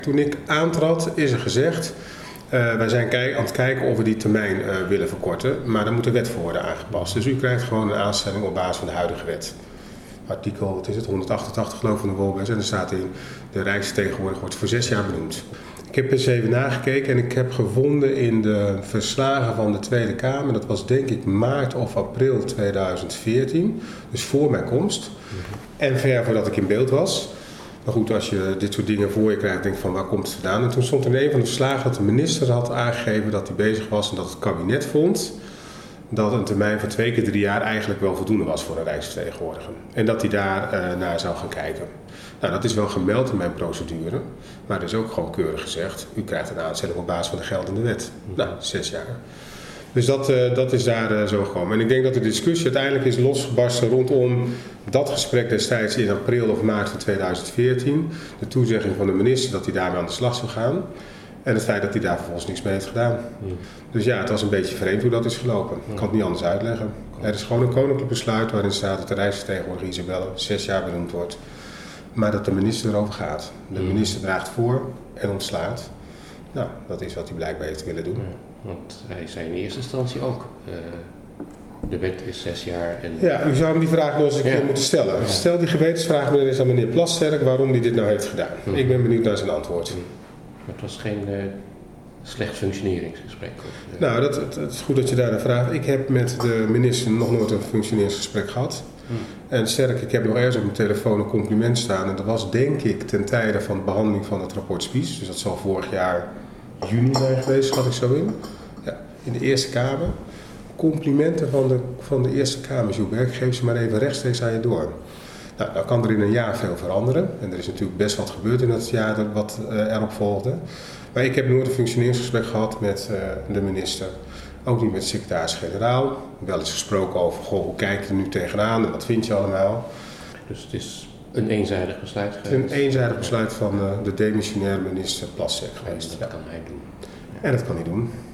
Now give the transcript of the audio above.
Toen ik aantrad is er gezegd, wij zijn aan het kijken of we die termijn willen verkorten, maar daar moet de wet voor worden aangepast. Dus u krijgt gewoon een aanstelling op basis van de huidige wet. Artikel 188 geloof ik van de WOBS en er staat in, de Rijksvertegenwoordiger wordt voor 6 jaar benoemd. Ik heb eens even nagekeken en ik heb gevonden in de verslagen van de Tweede Kamer, dat was denk ik maart of april 2014, dus voor mijn komst en ver voordat ik in beeld was. Maar goed, als je dit soort dingen voor je krijgt, denk je van waar komt het vandaan? En toen stond er in een van de verslagen dat de minister had aangegeven dat hij bezig was en dat het kabinet vond dat een termijn van 2 keer 3 jaar eigenlijk wel voldoende was voor een rijksvertegenwoordiger. En dat hij daar naar zou gaan kijken. Nou, dat is wel gemeld in mijn procedure, maar er is ook gewoon keurig gezegd, u krijgt een aanstelling op basis van de geldende wet. Nou, 6 jaar. Dus dat is daar zo gekomen. En ik denk dat de discussie uiteindelijk is losgebarsten rondom dat gesprek destijds in april of maart van 2014. De toezegging van de minister dat hij daarmee aan de slag zou gaan. En het feit dat hij daar vervolgens niks mee heeft gedaan. Dus ja, het was een beetje vreemd hoe dat is gelopen. Ik kan het niet anders uitleggen. Er is gewoon een koninklijk besluit waarin staat dat de Rijksvertegenwoordiger Isabelle 6 jaar benoemd wordt. Maar dat de minister erover gaat. De minister draagt voor en ontslaat. Nou, dat is wat hij blijkbaar heeft willen doen. Want hij zei in eerste instantie ook, de wet is 6 jaar. En... Ja, u zou hem die vraag nog eens een keer moeten stellen. Ja. Stel die gewetensvraag meneer aan meneer Plasterk waarom hij dit nou heeft gedaan. Ik ben benieuwd naar zijn antwoord. Maar het was geen slecht functioneringsgesprek? Nou, het is goed dat je daar naar vraagt. Ik heb met de minister nog nooit een functioneringsgesprek gehad. En sterk, ik heb nog ergens op mijn telefoon een compliment staan. En dat was denk ik ten tijde van de behandeling van het rapport Spies. Dus dat zal vorig jaar juni zijn geweest, schat ik zo in. Ja, in de Eerste Kamer. Complimenten van de Eerste Kamer, Joubert. Ik geef ze maar even rechtstreeks aan je door. Nou, dan kan er in een jaar veel veranderen. En er is natuurlijk best wat gebeurd in dat jaar wat erop volgde. Maar ik heb nooit een functioneringsgesprek gehad met de minister. Ook niet met de secretaris-generaal. Wel eens gesproken over, hoe kijk je er nu tegenaan en wat vind je allemaal. Dus het is een eenzijdig besluit geweest? Een eenzijdig besluit van de demissionaire minister Plasterk geweest. En dat kan hij doen. En dat kan hij doen.